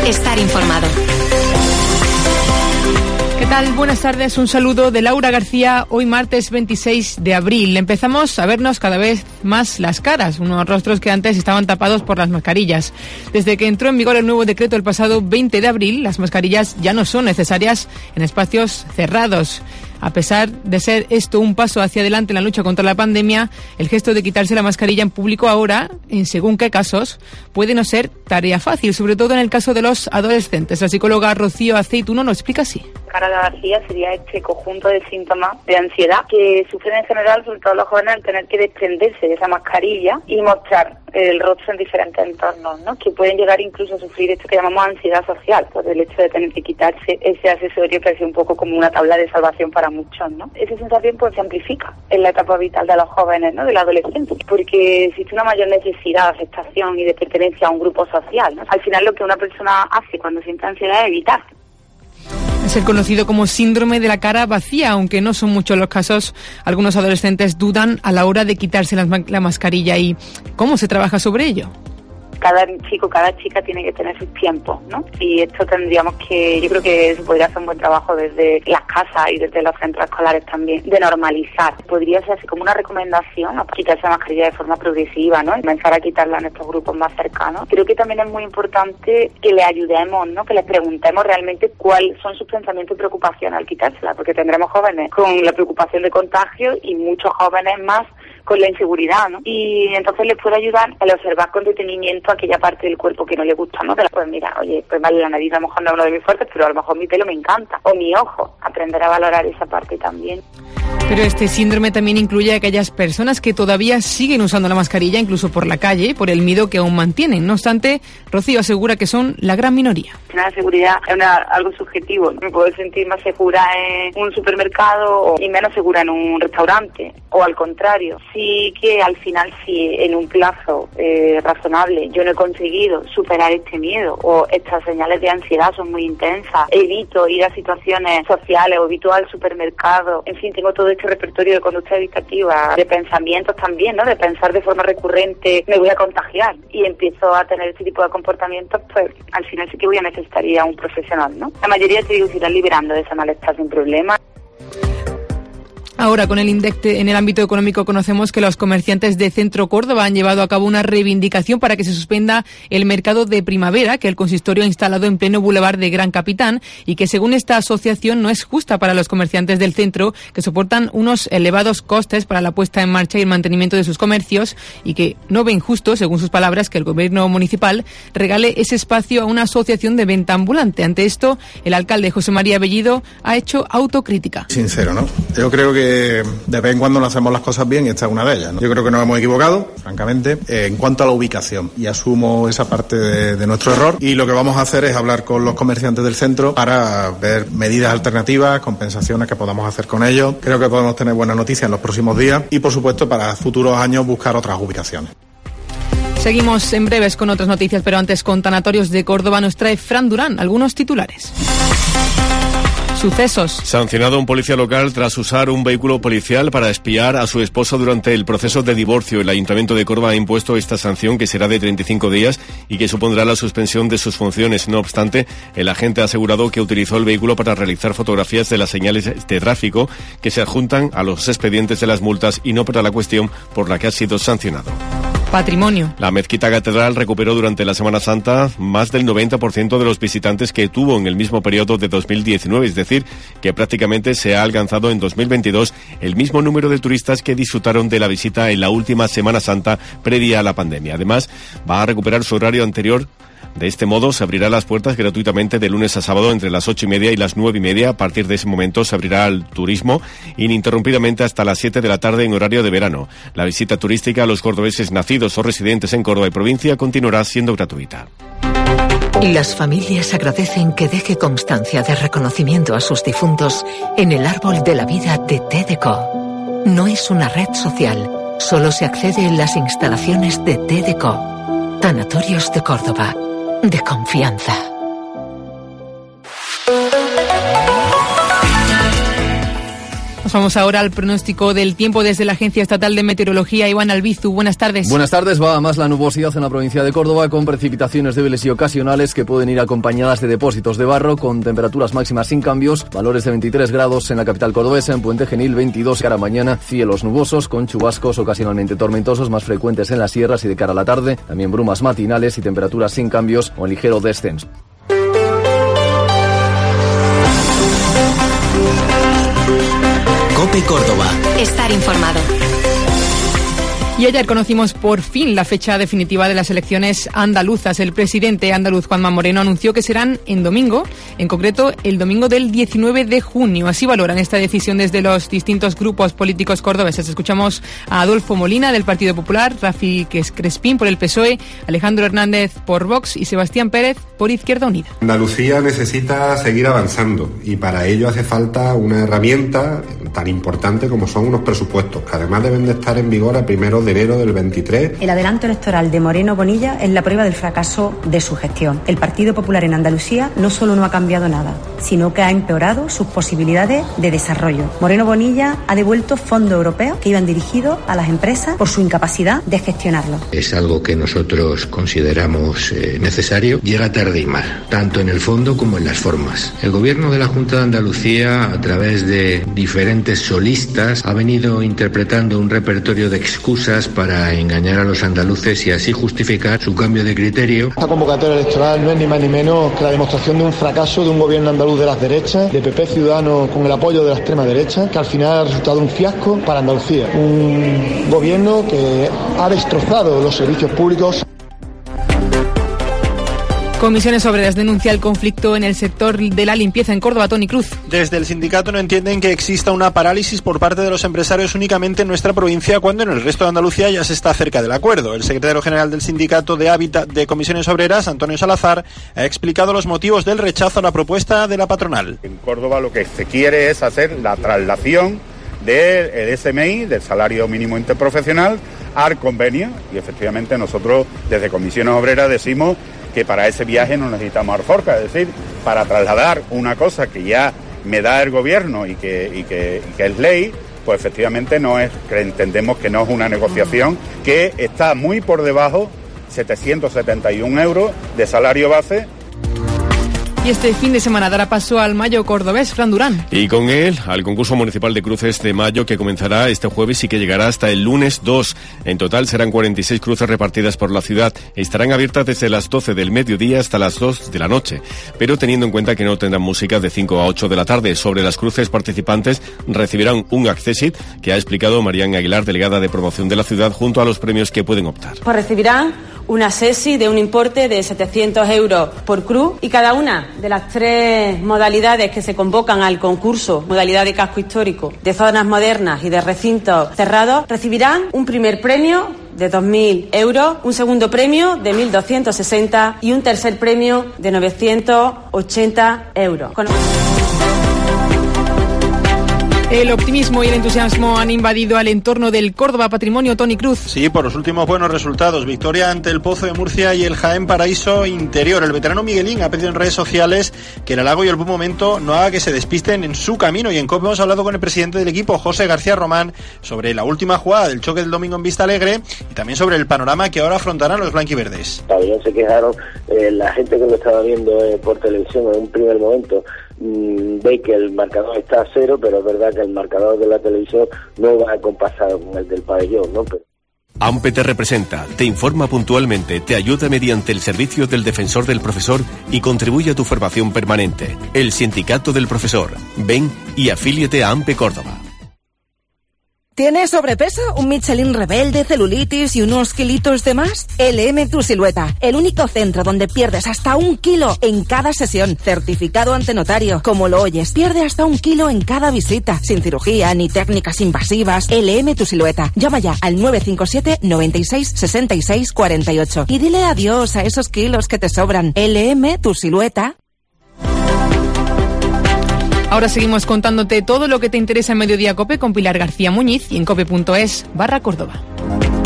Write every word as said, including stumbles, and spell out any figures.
estar informado. ¿Qué tal? Buenas tardes, un saludo de Laura García, hoy martes veintiséis de abril. Empezamos a vernos cada vez más las caras, unos rostros que antes estaban tapados por las mascarillas. Desde que entró en vigor el nuevo decreto el pasado veinte de abril, las mascarillas ya no son necesarias en espacios cerrados. A pesar de ser esto un paso hacia adelante en la lucha contra la pandemia, el gesto de quitarse la mascarilla en público ahora, en según qué casos, puede no ser tarea fácil, sobre todo en el caso de los adolescentes. La psicóloga Rocío Aceituno lo explica así. Cara vacía sería este conjunto de síntomas de ansiedad que sufren en general, sobre todo los jóvenes, al tener que desprenderse de esa mascarilla y mostrar el rostro en diferentes entornos, ¿no? Que pueden llegar incluso a sufrir esto que llamamos ansiedad social, por el hecho de tener que quitarse ese accesorio que es un poco como una tabla de salvación para muchos, ¿no? Esa sensación pues se amplifica en la etapa vital de los jóvenes, ¿no? De la adolescencia, porque existe una mayor necesidad de aceptación y de pertenencia a un grupo social, ¿no? Al final lo que una persona hace cuando siente ansiedad es evitar. Es el conocido como síndrome de la cara vacía, aunque no son muchos los casos. Algunos adolescentes dudan a la hora de quitarse la, la mascarilla. ¿Y cómo se trabaja sobre ello? Cada chico, cada chica tiene que tener sus tiempos, ¿no? Y esto tendríamos que, yo creo que se podría hacer un buen trabajo desde las casas y desde los centros escolares también, de normalizar. Podría ser así como una recomendación, ¿no? Quitarse la mascarilla de forma progresiva, ¿no? Y comenzar a quitarla en estos grupos más cercanos. Creo que también es muy importante que le ayudemos, ¿no? Que les preguntemos realmente cuáles son sus pensamientos y preocupaciones al quitársela, porque tendremos jóvenes con la preocupación de contagio y muchos jóvenes más con la inseguridad, ¿no? Y entonces les puede ayudar a observar con detenimiento aquella parte del cuerpo que no le gusta, ¿no? Pues mira, oye, pues vale, la nariz a lo mejor no es uno de mis fuertes, pero a lo mejor mi pelo me encanta, o mi ojo, aprender a valorar esa parte también. Pero este síndrome también incluye a aquellas personas que todavía siguen usando la mascarilla, incluso por la calle, por el miedo que aún mantienen. No obstante, Rocío asegura que son la gran minoría. La seguridad es una, algo subjetivo. Me puedo sentir más segura en un supermercado y menos segura en un restaurante, o al contrario. Sí que al final, si en un plazo eh, razonable yo no he conseguido superar este miedo o estas señales de ansiedad son muy intensas, evito ir a situaciones sociales o evito al supermercado, en fin, tengo todo este repertorio de conducta evitativa, de pensamientos también, ¿no? De pensar de forma recurrente, me voy a contagiar y empiezo a tener este tipo de comportamientos, pues al final sí que voy a necesitar ir a un profesional, ¿no? La mayoría te digo, se irán liberando de ese malestar sin problema. Ahora, con el INDEC en el ámbito económico, conocemos que los comerciantes de Centro Córdoba han llevado a cabo una reivindicación para que se suspenda el mercado de primavera que el consistorio ha instalado en pleno bulevar de Gran Capitán y que, según esta asociación, no es justa para los comerciantes del centro, que soportan unos elevados costes para la puesta en marcha y el mantenimiento de sus comercios y que no ven justo, según sus palabras, que el gobierno municipal regale ese espacio a una asociación de venta ambulante. Ante esto, el alcalde José María Bellido ha hecho autocrítica. Sincero, ¿no? Yo creo que de vez en cuando no hacemos las cosas bien y esta es una de ellas, ¿no? Yo creo que nos hemos equivocado, francamente, eh, en cuanto a la ubicación, y asumo esa parte de, de nuestro error, y lo que vamos a hacer es hablar con los comerciantes del centro para ver medidas alternativas, compensaciones que podamos hacer con ellos. Creo que podemos tener buenas noticias en los próximos días y, por supuesto, para futuros años buscar otras ubicaciones. Seguimos en breves con otras noticias, pero antes con Tanatorios de Córdoba nos trae Fran Durán algunos titulares. Sucesos. Sancionado un policía local tras usar un vehículo policial para espiar a su esposa durante el proceso de divorcio. El Ayuntamiento de Córdoba ha impuesto esta sanción, que será de treinta y cinco días y que supondrá la suspensión de sus funciones. No obstante, el agente ha asegurado que utilizó el vehículo para realizar fotografías de las señales de tráfico que se adjuntan a los expedientes de las multas y no para la cuestión por la que ha sido sancionado. Patrimonio. La mezquita catedral recuperó durante la Semana Santa más del noventa por ciento de los visitantes que tuvo en el mismo periodo de dos mil diecinueve, es decir, que prácticamente se ha alcanzado en dos mil veintidós el mismo número de turistas que disfrutaron de la visita en la última Semana Santa previa a la pandemia. Además, va a recuperar su horario anterior. De este modo, se abrirá las puertas gratuitamente de lunes a sábado entre las ocho y media y las nueve y media. A partir de ese momento se abrirá al turismo ininterrumpidamente hasta las siete de la tarde en horario de verano. La visita turística a los cordobeses nacidos o residentes en Córdoba y provincia continuará siendo gratuita. Las familias agradecen que deje constancia de reconocimiento a sus difuntos en el árbol de la vida de T D C O. No es una red social, solo se accede en las instalaciones de T D C O. Tanatorios de Córdoba. De confianza. Pasamos ahora al pronóstico del tiempo desde la Agencia Estatal de Meteorología. Iván Albizu, buenas tardes. Buenas tardes. Va a más la nubosidad en la provincia de Córdoba, con precipitaciones débiles y ocasionales que pueden ir acompañadas de depósitos de barro, con temperaturas máximas sin cambios, valores de veintitrés grados en la capital cordobesa, en Puente Genil veintidós cara a mañana, cielos nubosos con chubascos ocasionalmente tormentosos más frecuentes en las sierras y de cara a la tarde, también brumas matinales y temperaturas sin cambios o en ligero descenso. COPE Córdoba. Estar informado. Y ayer conocimos por fin la fecha definitiva de las elecciones andaluzas. El presidente andaluz Juanma Moreno anunció que serán en domingo, en concreto el domingo del diecinueve de junio. Así valoran esta decisión desde los distintos grupos políticos cordobeses. Escuchamos a Adolfo Molina del Partido Popular, Rafi Crespín por el P S O E, Alejandro Hernández por Vox y Sebastián Pérez por Izquierda Unida. Andalucía necesita seguir avanzando y para ello hace falta una herramienta tan importante como son unos presupuestos, que además deben de estar en vigor a primeros de enero del veintitrés. El adelanto electoral de Moreno Bonilla es la prueba del fracaso de su gestión. El Partido Popular en Andalucía no solo no ha cambiado nada, sino que ha empeorado sus posibilidades de desarrollo. Moreno Bonilla ha devuelto fondos europeos que iban dirigidos a las empresas por su incapacidad de gestionarlo. Es algo que nosotros consideramos eh, necesario. Llega tarde y mal, tanto en el fondo como en las formas. El gobierno de la Junta de Andalucía, a través de diferentes solistas, ha venido interpretando un repertorio de excusas para engañar a los andaluces y así justificar su cambio de criterio. Esta convocatoria electoral no es ni más ni menos que la demostración de un fracaso de un gobierno andaluz de las derechas, de P P Ciudadanos con el apoyo de la extrema derecha, que al final ha resultado un fiasco para Andalucía. Un gobierno que ha destrozado los servicios públicos. Comisiones Obreras denuncia el conflicto en el sector de la limpieza en Córdoba. Toni Cruz. Desde el sindicato no entienden que exista una parálisis por parte de los empresarios únicamente en nuestra provincia, cuando en el resto de Andalucía ya se está cerca del acuerdo. El secretario general del sindicato de Hábitat de Comisiones Obreras, Antonio Salazar, ha explicado los motivos del rechazo a la propuesta de la patronal. En Córdoba lo que se quiere es hacer la traslación del S M I, del salario mínimo interprofesional, al convenio, y efectivamente nosotros desde Comisiones Obreras decimos que para ese viaje no necesitamos Arforca, es decir, para trasladar una cosa que ya me da el gobierno y que, y que, y que es ley, pues efectivamente no es, que entendemos que no es una negociación que está muy por debajo, setecientos setenta y un euros de salario base. Y este fin de semana dará paso al Mayo cordobés, Fran Durán. Y con él al concurso municipal de cruces de Mayo, que comenzará este jueves y que llegará hasta el lunes dos. En total serán cuarenta y seis cruces repartidas por la ciudad. Estarán abiertas desde las doce del mediodía hasta las dos de la noche, pero teniendo en cuenta que no tendrán música de cinco a ocho de la tarde. Sobre las cruces participantes recibirán un Accessit, que ha explicado Marián Aguilar, delegada de promoción de la ciudad, junto a los premios que pueden optar. Pues recibirán una sesi de un importe de setecientos euros por cruz, y cada una de las tres modalidades que se convocan al concurso, modalidad de casco histórico, de zonas modernas y de recintos cerrados, recibirán un primer premio de dos mil euros, un segundo premio de mil doscientos sesenta y un tercer premio de novecientos ochenta euros. Con... El optimismo y el entusiasmo han invadido al entorno del Córdoba Patrimonio. Toni Cruz. Sí, por los últimos buenos resultados. Victoria ante el Pozo de Murcia y el Jaén Paraíso Interior. El veterano Miguelín ha pedido en redes sociales que el halago y el buen momento no haga que se despisten en su camino. Y en COPE hemos hablado con el presidente del equipo, José García Román, sobre la última jugada del choque del domingo en Vista Alegre y también sobre el panorama que ahora afrontarán los blanquiverdes. También se quejaron eh, la gente que lo estaba viendo eh, por televisión en un primer momento. Ve que el marcador está a cero, pero es verdad que el marcador de la televisión no va a compasar con el del pabellón, ¿no? Pero... AMPE te representa, te informa puntualmente, te ayuda mediante el servicio del defensor del profesor y contribuye a tu formación permanente. El Sindicato del Profesor. Ven y afíliate a AMPE Córdoba. ¿Tienes sobrepeso, un Michelin rebelde, celulitis y unos kilitos de más? L M Tu Silueta, el único centro donde pierdes hasta un kilo en cada sesión. Certificado ante notario. Como lo oyes, pierde hasta un kilo en cada visita. Sin cirugía ni técnicas invasivas. L M Tu Silueta. Llama ya al nueve cinco siete, noventa y seis, sesenta y seis, cuarenta y ocho y dile adiós a esos kilos que te sobran. L M Tu Silueta. Ahora seguimos contándote todo lo que te interesa en Mediodía COPE con Pilar García Muñiz y en cope punto es barra Córdoba.